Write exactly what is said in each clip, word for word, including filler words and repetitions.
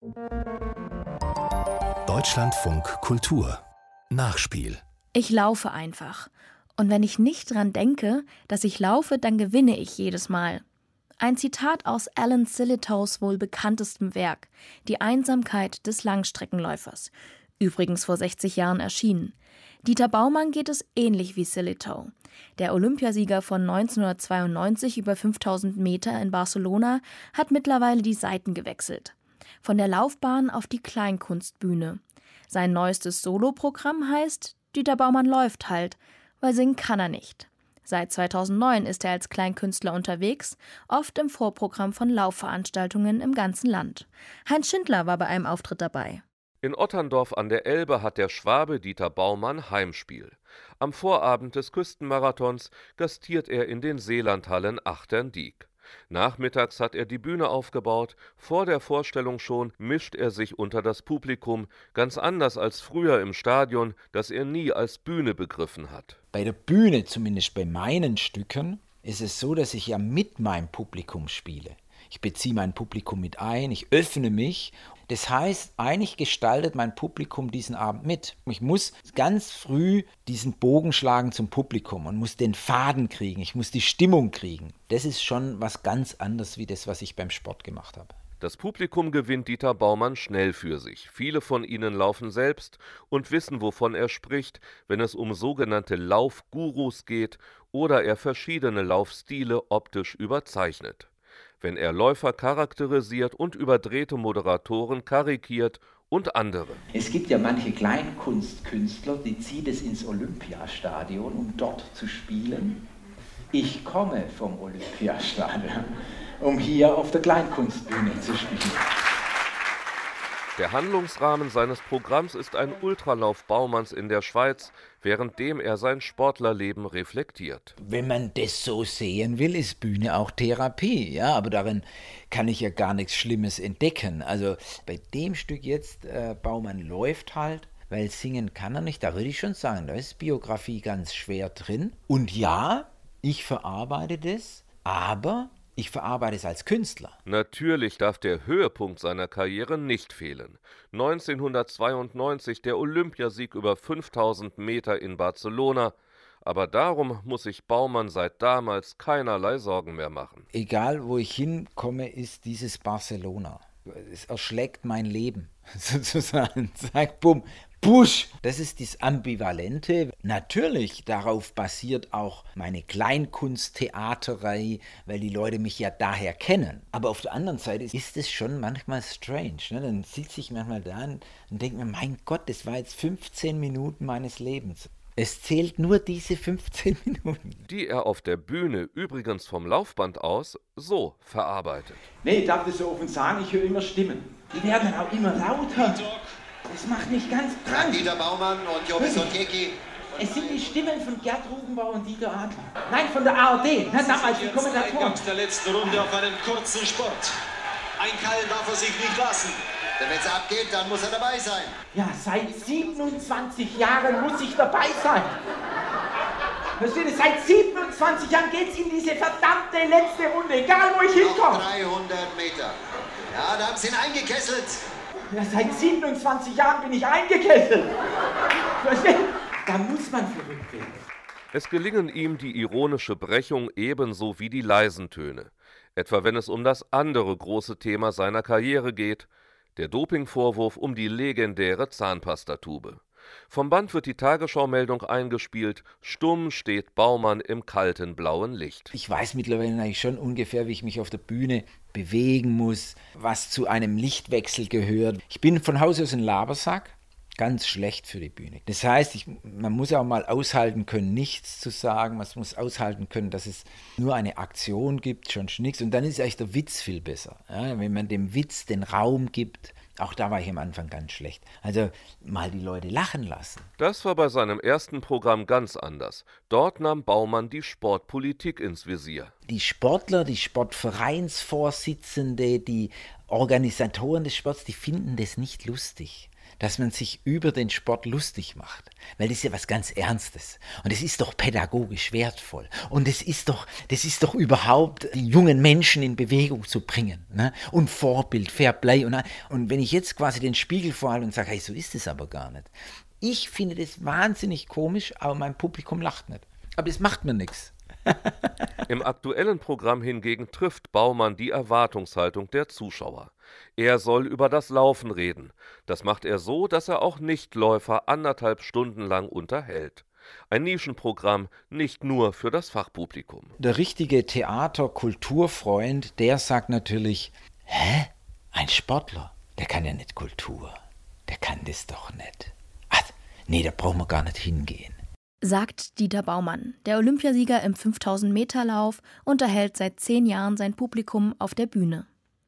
Deutschlandfunk Kultur Nachspiel. Ich laufe einfach. Und wenn ich nicht dran denke, dass ich laufe, dann gewinne ich jedes Mal. Ein Zitat aus Alan Sillitoes wohl bekanntestem Werk, Die Einsamkeit des Langstreckenläufers, übrigens vor sechzig Jahren erschienen. Dieter Baumann geht es ähnlich wie Sillitoe. Der Olympiasieger von neunzehnhundertzweiundneunzig über fünftausend Meter in Barcelona hat mittlerweile die Seiten gewechselt. Von der Laufbahn auf die Kleinkunstbühne. Sein neuestes Soloprogramm heißt Dieter Baumann läuft halt, weil singen kann er nicht. Seit zweitausendneun ist er als Kleinkünstler unterwegs, oft im Vorprogramm von Laufveranstaltungen im ganzen Land. Heinz Schindler war bei einem Auftritt dabei. In Otterndorf an der Elbe hat der Schwabe Dieter Baumann Heimspiel. Am Vorabend des Küstenmarathons gastiert er in den Seelandhallen Achterndiek. Nachmittags hat er die Bühne aufgebaut, vor der Vorstellung schon mischt er sich unter das Publikum, ganz anders als früher im Stadion, das er nie als Bühne begriffen hat. Bei der Bühne, zumindest bei meinen Stücken, ist es so, dass ich ja mit meinem Publikum spiele. Ich beziehe mein Publikum mit ein, ich öffne mich. Das heißt, eigentlich gestaltet mein Publikum diesen Abend mit. Ich muss ganz früh diesen Bogen schlagen zum Publikum und muss den Faden kriegen, ich muss die Stimmung kriegen. Das ist schon was ganz anderes wie das, was ich beim Sport gemacht habe. Das Publikum gewinnt Dieter Baumann schnell für sich. Viele von ihnen laufen selbst und wissen, wovon er spricht, wenn es um sogenannte Laufgurus geht oder er verschiedene Laufstile optisch überzeichnet. Wenn er Läufer charakterisiert und überdrehte Moderatoren karikiert und andere. Es gibt ja manche Kleinkunstkünstler, die ziehen es ins Olympiastadion, um dort zu spielen. Ich komme vom Olympiastadion, um hier auf der Kleinkunstbühne zu spielen. Der Handlungsrahmen seines Programms ist ein Ultralauf Baumanns in der Schweiz, währenddem er sein Sportlerleben reflektiert. Wenn man das so sehen will, ist Bühne auch Therapie, ja, aber darin kann ich ja gar nichts Schlimmes entdecken. Also bei dem Stück jetzt, äh, Baumann läuft halt, weil singen kann er nicht, da würde ich schon sagen, da ist Biografie ganz schwer drin. Und ja, ich verarbeite das, aber ich verarbeite es als Künstler. Natürlich darf der Höhepunkt seiner Karriere nicht fehlen. neunzehnhundertzweiundneunzig der Olympiasieg über fünftausend Meter in Barcelona. Aber darum muss sich Baumann seit damals keinerlei Sorgen mehr machen. Egal, wo ich hinkomme, ist dieses Barcelona. Es erschlägt mein Leben, sozusagen. Sag, bumm, push! Das ist das Ambivalente. Natürlich, darauf basiert auch meine Kleinkunsttheaterei, weil die Leute mich ja daher kennen. Aber auf der anderen Seite ist es schon manchmal strange. Ne? Dann sitze ich manchmal da und denke mir, mein Gott, das war jetzt fünfzehn Minuten meines Lebens. Es zählt nur diese fünfzehn Minuten. Die er auf der Bühne, übrigens vom Laufband aus, so verarbeitet. Nee, ich darf das so offen sagen, ich höre immer Stimmen. Die werden auch immer lauter. Das macht mich ganz krank. Dieter Baumann und Jobbis und Jeki. Es sind die Stimmen von Gerd Rubenbauer und Dieter Adler. Nein, von der A R D. Na, damals die Kommentatoren. Eingangs der letzten Runde auf einen kurzen Sport. Einkeilen darf er sich nicht lassen. Denn wenn es abgeht, dann muss er dabei sein. Ja, seit siebenundzwanzig Jahren muss ich dabei sein. Versteht ihr? Seit siebenundzwanzig Jahren geht's in diese verdammte letzte Runde, egal wo ich hinkomme. Noch dreihundert Meter. Ja, da haben sie ihn eingekesselt. Ja, seit siebenundzwanzig Jahren bin ich eingekesselt. Versteht? Da muss man verrückt werden. Es gelingen ihm die ironische Brechung ebenso wie die leisen Töne. Etwa wenn es um das andere große Thema seiner Karriere geht, der Dopingvorwurf um die legendäre Zahnpastatube. Vom Band wird die Tagesschau-Meldung eingespielt, stumm steht Baumann im kalten blauen Licht. Ich weiß mittlerweile eigentlich schon ungefähr, wie ich mich auf der Bühne bewegen muss, was zu einem Lichtwechsel gehört. Ich bin von Haus aus ein Labersack, ganz schlecht für die Bühne. Das heißt, ich, man muss auch mal aushalten können, nichts zu sagen, man muss aushalten können, dass es nur eine Aktion gibt, schon nichts. Und dann ist eigentlich der Witz viel besser. Ja, wenn man dem Witz den Raum gibt. Auch da war ich am Anfang ganz schlecht. Also mal die Leute lachen lassen. Das war bei seinem ersten Programm ganz anders. Dort nahm Baumann die Sportpolitik ins Visier. Die Sportler, die Sportvereinsvorsitzende, die Organisatoren des Sports, die finden das nicht lustig. dass man sich über den Sport lustig macht. Weil das ist ja was ganz Ernstes. Und es ist doch pädagogisch wertvoll. Und es ist doch, das ist doch überhaupt, die jungen Menschen in Bewegung zu bringen. Ne? Und Vorbild, Fairplay. Und, und wenn ich jetzt quasi den Spiegel vorhalte und sage, hey, so ist es aber gar nicht. Ich finde das wahnsinnig komisch, aber mein Publikum lacht nicht. Aber das macht mir nichts. Im aktuellen Programm hingegen trifft Baumann die Erwartungshaltung der Zuschauer. Er soll über das Laufen reden. Das macht er so, dass er auch Nichtläufer anderthalb Stunden lang unterhält. Ein Nischenprogramm, nicht nur für das Fachpublikum. Der richtige Theater-Kulturfreund, der sagt natürlich, hä? Ein Sportler, der kann ja nicht Kultur. Der kann das doch nicht. Ach, nee, da brauchen wir gar nicht hingehen. Sagt Dieter Baumann. Der Olympiasieger im fünftausend-Meter-Lauf unterhält seit zehn Jahren sein Publikum auf der Bühne.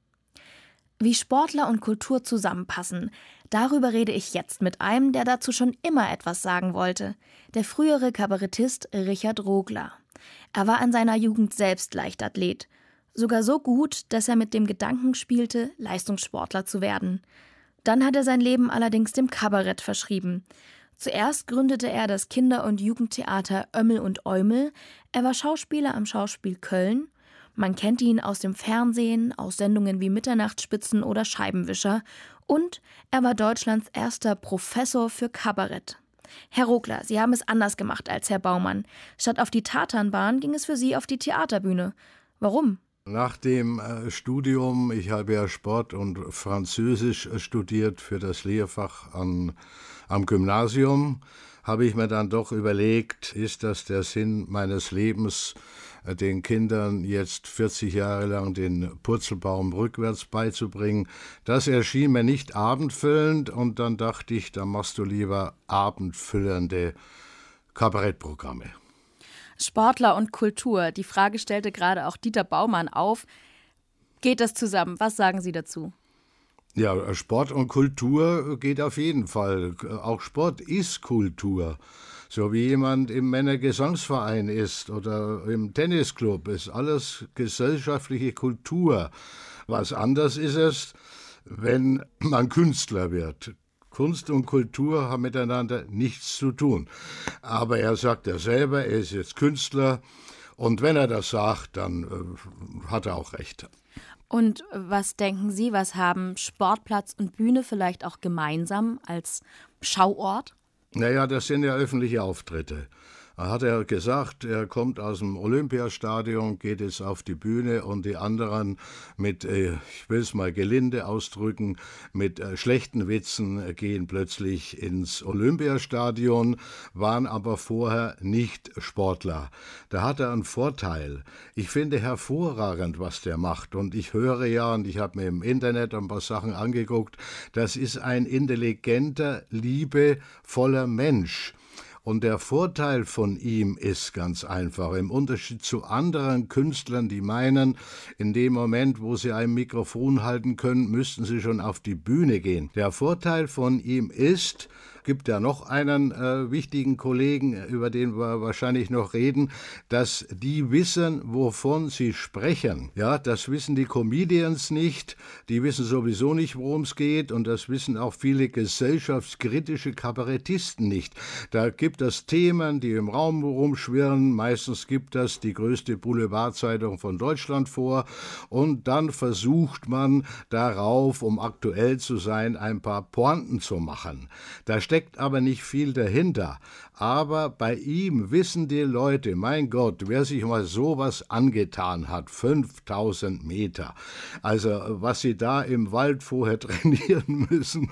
Wie Sportler und Kultur zusammenpassen, darüber rede ich jetzt mit einem, der dazu schon immer etwas sagen wollte. Der frühere Kabarettist Richard Rogler. Er war in seiner Jugend selbst Leichtathlet. Sogar so gut, dass er mit dem Gedanken spielte, Leistungssportler zu werden. Dann hat er sein Leben allerdings dem Kabarett verschrieben. Zuerst gründete er das Kinder- und Jugendtheater Ömmel und Eumel. Er war Schauspieler am Schauspiel Köln. Man kennt ihn aus dem Fernsehen, aus Sendungen wie Mitternachtsspitzen oder Scheibenwischer. Und er war Deutschlands erster Professor für Kabarett. Herr Rogler, Sie haben es anders gemacht als Herr Baumann. Statt auf die Tatanbahn ging es für Sie auf die Theaterbühne. Warum? Nach dem äh, Studium, ich habe ja Sport und Französisch äh, studiert für das Lehrfach an, am Gymnasium, habe ich mir dann doch überlegt, ist das der Sinn meines Lebens, äh, den Kindern jetzt vierzig Jahre lang den Purzelbaum rückwärts beizubringen. Das erschien mir nicht abendfüllend und dann dachte ich, da machst du lieber abendfüllende Kabarettprogramme. Sportler und Kultur. Die Frage stellte gerade auch Dieter Baumann auf. Geht das zusammen? Was sagen Sie dazu? Ja, Sport und Kultur geht auf jeden Fall. Auch Sport ist Kultur. So wie jemand im Männergesangsverein ist oder im Tennisclub, ist alles gesellschaftliche Kultur. Was anders ist es, wenn man Künstler wird. Kunst und Kultur haben miteinander nichts zu tun. Aber er sagt ja selber, er ist jetzt Künstler und wenn er das sagt, dann äh, hat er auch recht. Und was denken Sie, was haben Sportplatz und Bühne vielleicht auch gemeinsam als Schauort? Naja, das sind ja öffentliche Auftritte. Da hat er gesagt, er kommt aus dem Olympiastadion, geht jetzt auf die Bühne und die anderen mit, äh, ich will es mal gelinde ausdrücken, mit äh, schlechten Witzen äh, gehen plötzlich ins Olympiastadion, waren aber vorher nicht Sportler. Da hat er einen Vorteil. Ich finde hervorragend, was der macht und ich höre ja und ich habe mir im Internet ein paar Sachen angeguckt, das ist ein intelligenter, liebevoller Mensch. Und der Vorteil von ihm ist ganz einfach, im Unterschied zu anderen Künstlern, die meinen, in dem Moment, wo sie ein Mikrofon halten können, müssten sie schon auf die Bühne gehen. Der Vorteil von ihm ist, gibt ja noch einen äh, wichtigen Kollegen, über den wir wahrscheinlich noch reden, dass die wissen, wovon sie sprechen. Ja, das wissen die Comedians nicht, die wissen sowieso nicht, worum es geht und das wissen auch viele gesellschaftskritische Kabarettisten nicht. Da gibt es Themen, die im Raum rumschwirren, meistens gibt das die größte Boulevardzeitung von Deutschland vor und dann versucht man darauf, um aktuell zu sein, ein paar Pointen zu machen. Da steckt aber nicht viel dahinter. Aber bei ihm wissen die Leute, mein Gott, wer sich mal sowas angetan hat, fünftausend Meter, also was sie da im Wald vorher trainieren müssen,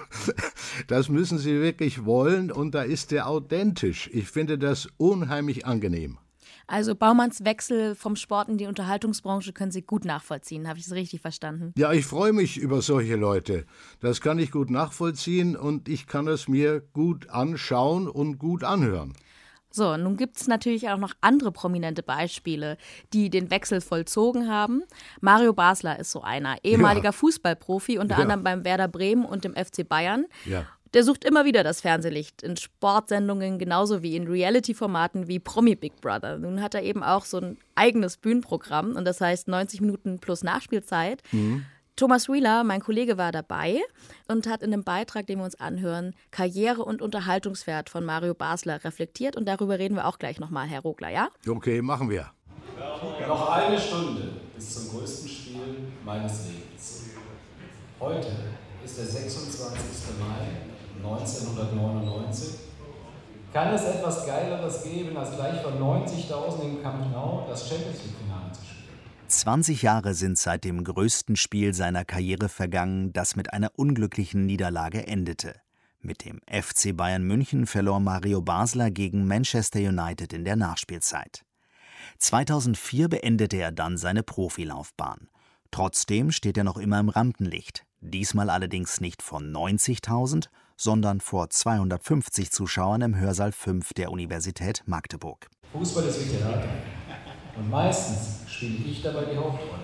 das müssen sie wirklich wollen und da ist er authentisch. Ich finde das unheimlich angenehm. Also Baumanns Wechsel vom Sport in die Unterhaltungsbranche können Sie gut nachvollziehen. Habe ich es richtig verstanden? Ja, ich freue mich über solche Leute. Das kann ich gut nachvollziehen und ich kann es mir gut anschauen und gut anhören. So, nun gibt es natürlich auch noch andere prominente Beispiele, die den Wechsel vollzogen haben. Mario Basler ist so einer, ehemaliger ja. Fußballprofi, unter ja. anderem beim Werder Bremen und dem F C Bayern. Ja. Der sucht immer wieder das Fernsehlicht in Sportsendungen, genauso wie in Reality-Formaten wie Promi Big Brother. Nun hat er eben auch so ein eigenes Bühnenprogramm und das heißt neunzig Minuten plus Nachspielzeit. Mhm. Thomas Wheeler, mein Kollege, war dabei und hat in einem Beitrag, den wir uns anhören, Karriere und Unterhaltungswert von Mario Basler reflektiert. Und darüber reden wir auch gleich nochmal, Herr Rogler, ja? Okay, machen wir. Noch eine Stunde bis zum größten Spiel meines Lebens. Heute ist der sechsundzwanzigste Mai neunzehnhundertneunundneunzig. Kann es etwas Geileres geben, als gleich von neunzigtausend im Camp Nou das Champions-League-Finale zu spielen? zwanzig Jahre sind seit dem größten Spiel seiner Karriere vergangen, das mit einer unglücklichen Niederlage endete. Mit dem F C Bayern München verlor Mario Basler gegen Manchester United in der Nachspielzeit. zweitausendvier beendete er dann seine Profilaufbahn. Trotzdem steht er noch immer im Rampenlicht. Diesmal allerdings nicht vor neunzigtausend, sondern vor zweihundertfünfzig Zuschauern im Hörsaal fünf der Universität Magdeburg. Fußball ist wie Theater. Und meistens spiele ich dabei die Hauptrolle.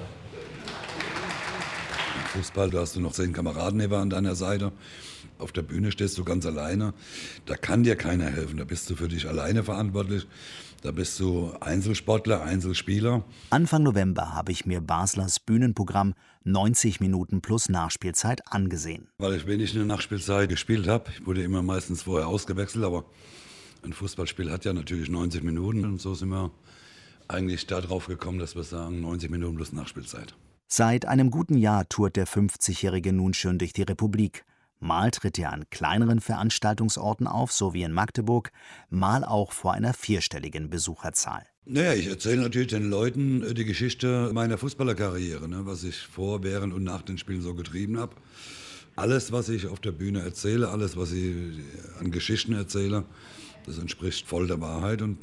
Im Fußball, da hast du noch zehn Kameraden an deiner Seite. Auf der Bühne stehst du ganz alleine. Da kann dir keiner helfen. Da bist du für dich alleine verantwortlich. Da bist du Einzelsportler, Einzelspieler. Anfang November habe ich mir Baslers Bühnenprogramm neunzig Minuten plus Nachspielzeit angesehen. Weil ich wenig in der Nachspielzeit gespielt habe. Ich wurde immer meistens vorher ausgewechselt, aber ein Fußballspiel hat ja natürlich neunzig Minuten. Und so sind wir eigentlich darauf gekommen, dass wir sagen neunzig Minuten plus Nachspielzeit. Seit einem guten Jahr tourt der fünfzigjährige nun schon durch die Republik. Mal tritt er an kleineren Veranstaltungsorten auf, so wie in Magdeburg, mal auch vor einer vierstelligen Besucherzahl. Naja, ich erzähle natürlich den Leuten die Geschichte meiner Fußballerkarriere, ne, was ich vor, während und nach den Spielen so getrieben habe. Alles, was ich auf der Bühne erzähle, alles, was ich an Geschichten erzähle, das entspricht voll der Wahrheit. Und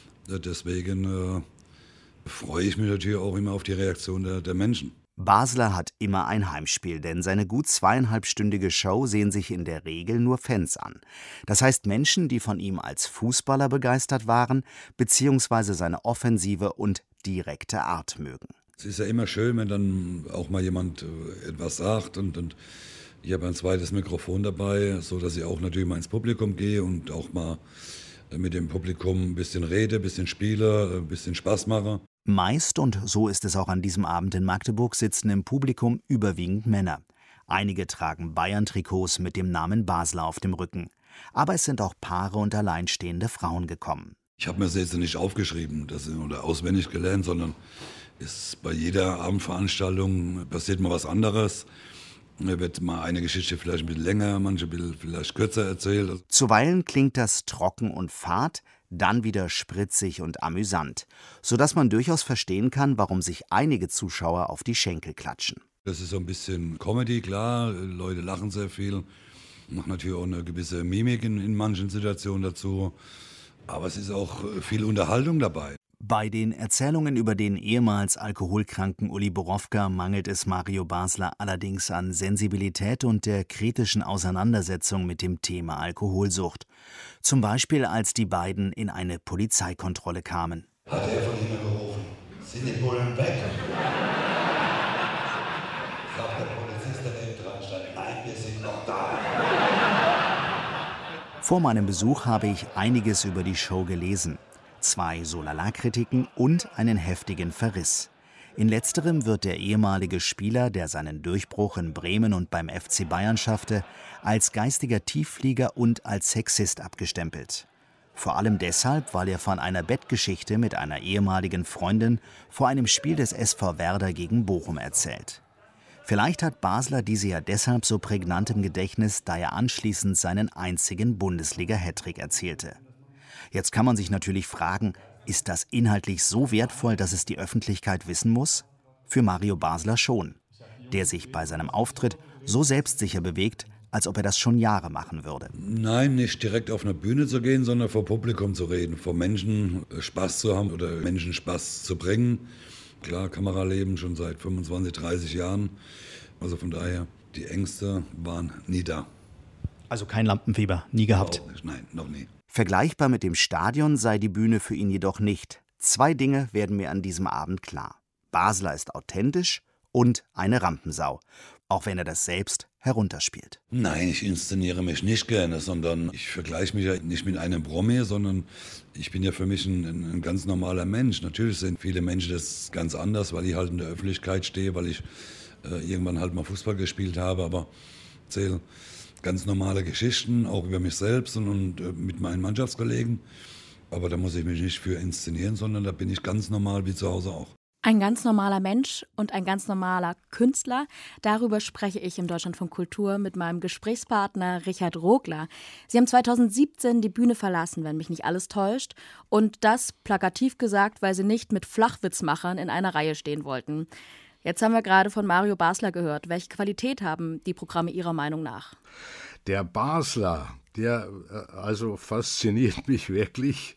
deswegen äh, freue ich mich natürlich auch immer auf die Reaktion der, der Menschen. Basler hat immer ein Heimspiel, denn seine gut zweieinhalbstündige Show sehen sich in der Regel nur Fans an. Das heißt Menschen, die von ihm als Fußballer begeistert waren, beziehungsweise seine offensive und direkte Art mögen. Es ist ja immer schön, wenn dann auch mal jemand äh, etwas sagt und, und ich habe ein zweites Mikrofon dabei, so dass ich auch natürlich mal ins Publikum gehe und auch mal mit dem Publikum ein bisschen rede, ein bisschen spiele, ein bisschen Spaß mache. Meist, und so ist es auch an diesem Abend in Magdeburg, sitzen im Publikum überwiegend Männer. Einige tragen Bayern-Trikots mit dem Namen Basler auf dem Rücken. Aber es sind auch Paare und alleinstehende Frauen gekommen. Ich habe mir das jetzt nicht aufgeschrieben das, oder auswendig gelernt, sondern ist bei jeder Abendveranstaltung passiert mal was anderes. Da wird mal eine Geschichte vielleicht ein bisschen länger, manche vielleicht kürzer erzählt. Zuweilen klingt das trocken und fad, dann wieder spritzig und amüsant, sodass man durchaus verstehen kann, warum sich einige Zuschauer auf die Schenkel klatschen. Das ist so ein bisschen Comedy, klar, Leute lachen sehr viel, machen natürlich auch eine gewisse Mimik in, in manchen Situationen dazu, aber es ist auch viel Unterhaltung dabei. Bei den Erzählungen über den ehemals alkoholkranken Uli Borowka mangelt es Mario Basler allerdings an Sensibilität und der kritischen Auseinandersetzung mit dem Thema Alkoholsucht. Zum Beispiel, als die beiden in eine Polizeikontrolle kamen. Hat er von Ihnen gerufen, sind die Bullen weg? Sagt der Polizist, der neben dran stand, nein, wir sind noch da. Vor meinem Besuch habe ich einiges über die Show gelesen. Zwei Solala-Kritiken und einen heftigen Verriss. In letzterem wird der ehemalige Spieler, der seinen Durchbruch in Bremen und beim F C Bayern schaffte, als geistiger Tiefflieger und als Sexist abgestempelt. Vor allem deshalb, weil er von einer Bettgeschichte mit einer ehemaligen Freundin vor einem Spiel des S V Werder gegen Bochum erzählt. Vielleicht hat Basler diese ja deshalb so prägnant im Gedächtnis, da er anschließend seinen einzigen Bundesliga-Hattrick erzielte. Jetzt kann man sich natürlich fragen, ist das inhaltlich so wertvoll, dass es die Öffentlichkeit wissen muss? Für Mario Basler schon, der sich bei seinem Auftritt so selbstsicher bewegt, als ob er das schon Jahre machen würde. Nein, nicht direkt auf eine Bühne zu gehen, sondern vor Publikum zu reden, vor Menschen Spaß zu haben oder Menschen Spaß zu bringen. Klar, Kameraleben schon seit fünfundzwanzig, dreißig Jahren, also von daher, die Ängste waren nie da. Also kein Lampenfieber, nie gehabt? Auch nicht, nein, noch nie. Vergleichbar mit dem Stadion sei die Bühne für ihn jedoch nicht. Zwei Dinge werden mir an diesem Abend klar. Basler ist authentisch und eine Rampensau, auch wenn er das selbst herunterspielt. Nein, ich inszeniere mich nicht gerne, sondern ich vergleiche mich ja nicht mit einem Promi, sondern ich bin ja für mich ein, ein ganz normaler Mensch. Natürlich sind viele Menschen das ganz anders, weil ich halt in der Öffentlichkeit stehe, weil ich äh, irgendwann halt mal Fußball gespielt habe, aber erzähle ganz normale Geschichten, auch über mich selbst und, und äh, mit meinen Mannschaftskollegen. Aber da muss ich mich nicht für inszenieren, sondern da bin ich ganz normal wie zu Hause auch. Ein ganz normaler Mensch und ein ganz normaler Künstler. Darüber spreche ich im Deutschlandfunk Kultur mit meinem Gesprächspartner Richard Rogler. Sie haben zweitausendsiebzehn die Bühne verlassen, wenn mich nicht alles täuscht. Und das plakativ gesagt, weil Sie nicht mit Flachwitzmachern in einer Reihe stehen wollten. Jetzt haben wir gerade von Mario Basler gehört. Welche Qualität haben die Programme Ihrer Meinung nach? Der Basler, der also fasziniert mich wirklich.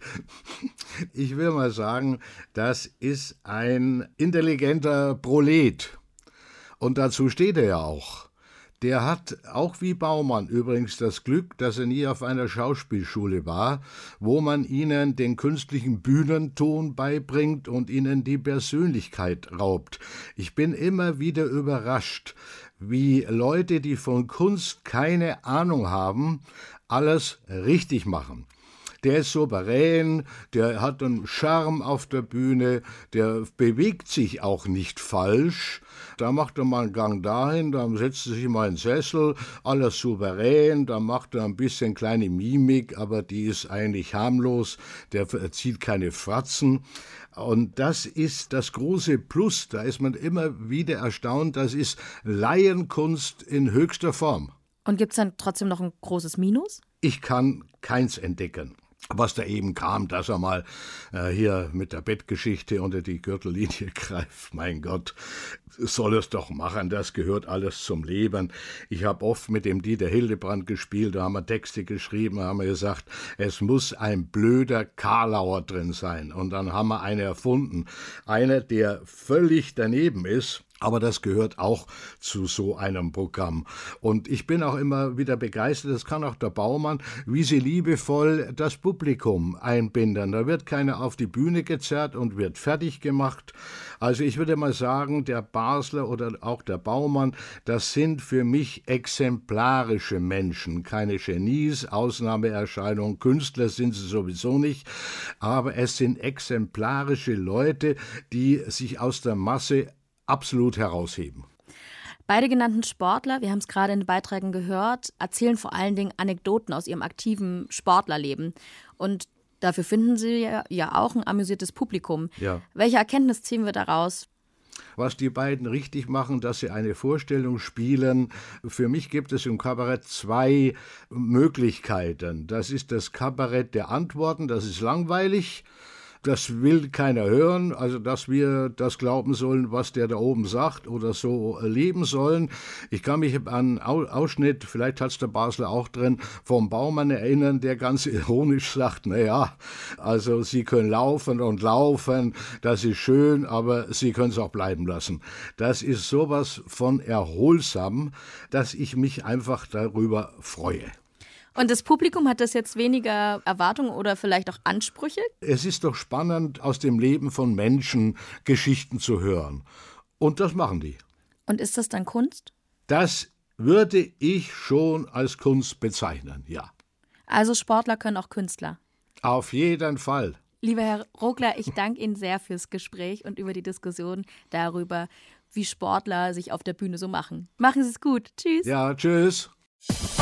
Ich will mal sagen, das ist ein intelligenter Prolet. Und dazu steht er ja auch. Der hat, auch wie Baumann übrigens, das Glück, dass er nie auf einer Schauspielschule war, wo man ihnen den künstlichen Bühnenton beibringt und ihnen die Persönlichkeit raubt. Ich bin immer wieder überrascht, wie Leute, die von Kunst keine Ahnung haben, alles richtig machen. Der ist souverän, der hat einen Charme auf der Bühne, der bewegt sich auch nicht falsch. Da macht er mal einen Gang dahin, dann setzt er sich mal in den Sessel, alles souverän, dann macht er ein bisschen kleine Mimik, aber die ist eigentlich harmlos, der zieht keine Fratzen. Und das ist das große Plus, da ist man immer wieder erstaunt, das ist Laienkunst in höchster Form. Und gibt es dann trotzdem noch ein großes Minus? Ich kann keins entdecken. Was da eben kam, dass er mal äh, hier mit der Bettgeschichte unter die Gürtellinie greift. Mein Gott, soll es doch machen, das gehört alles zum Leben. Ich habe oft mit dem Dieter Hildebrand gespielt, da haben wir Texte geschrieben, da haben wir gesagt, es muss ein blöder Karlauer drin sein. Und dann haben wir einen erfunden, einer, der völlig daneben ist. Aber das gehört auch zu so einem Programm. Und ich bin auch immer wieder begeistert, das kann auch der Baumann, wie sie liebevoll das Publikum einbinden. Da wird keiner auf die Bühne gezerrt und wird fertig gemacht. Also ich würde mal sagen, der Basler oder auch der Baumann, das sind für mich exemplarische Menschen. Keine Genies, Ausnahmeerscheinungen, Künstler sind sie sowieso nicht. Aber es sind exemplarische Leute, die sich aus der Masse absolut herausheben. Beide genannten Sportler, wir haben es gerade in den Beiträgen gehört, erzählen vor allen Dingen Anekdoten aus ihrem aktiven Sportlerleben. Und dafür finden sie ja, ja auch ein amüsiertes Publikum. Ja. Welche Erkenntnis ziehen wir daraus? Was die beiden richtig machen, dass sie eine Vorstellung spielen. Für mich gibt es im Kabarett zwei Möglichkeiten. Das ist das Kabarett der Antworten, das ist langweilig. Das will keiner hören, also dass wir das glauben sollen, was der da oben sagt oder so leben sollen. Ich kann mich an einen Ausschnitt, vielleicht hat es der Basler auch drin, vom Baumann erinnern, der ganz ironisch sagt, naja, also Sie können laufen und laufen, das ist schön, aber Sie können es auch bleiben lassen. Das ist sowas von erholsam, dass ich mich einfach darüber freue. Und das Publikum, hat das jetzt weniger Erwartungen oder vielleicht auch Ansprüche? Es ist doch spannend, aus dem Leben von Menschen Geschichten zu hören. Und das machen die. Und ist das dann Kunst? Das würde ich schon als Kunst bezeichnen, ja. Also Sportler können auch Künstler? Auf jeden Fall. Lieber Herr Rogler, ich danke Ihnen sehr fürs Gespräch und über die Diskussion darüber, wie Sportler sich auf der Bühne so machen. Machen Sie es gut. Tschüss. Ja, tschüss.